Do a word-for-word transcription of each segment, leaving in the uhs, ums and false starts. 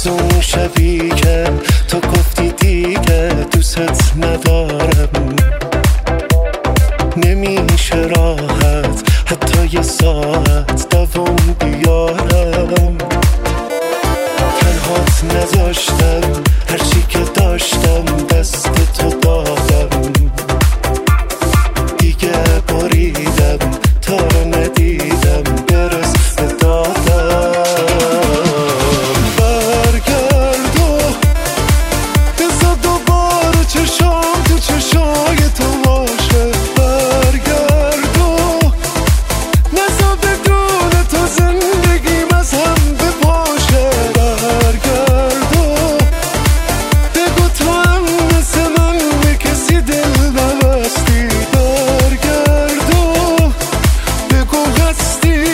از اون شبی که تو گفتی دیگه دوست ندارم، نمیشه راحت حتی یه ساعت دوام بیارم. تنهات نذاشتم، هرچی که داشتم دست تو دادم، دیگه بریدم تا رو ندیدم برس به دادم. برگرد و بذار دوباره چشام تو چشای تو باشه. برگرد و نذار بدون تو زندگیم از هم بپاشه. برگرد و بگو تو هم مثل من به کسی دل نبستی. برگرد و بگو هستی.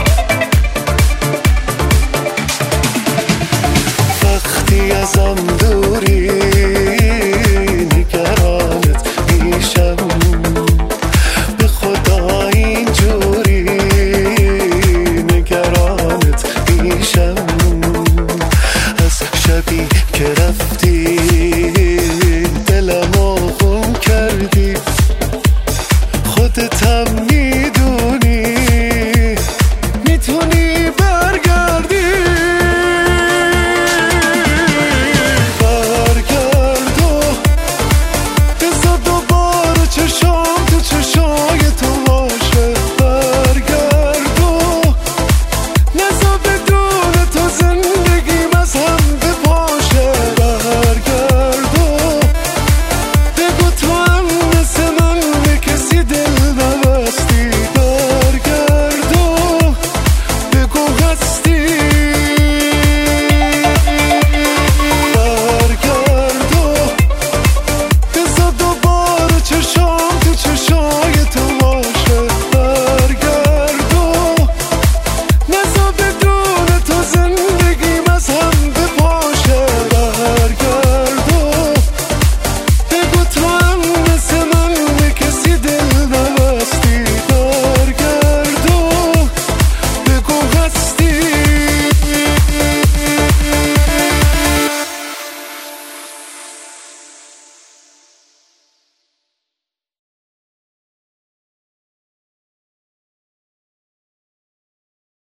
وقتی ازم دور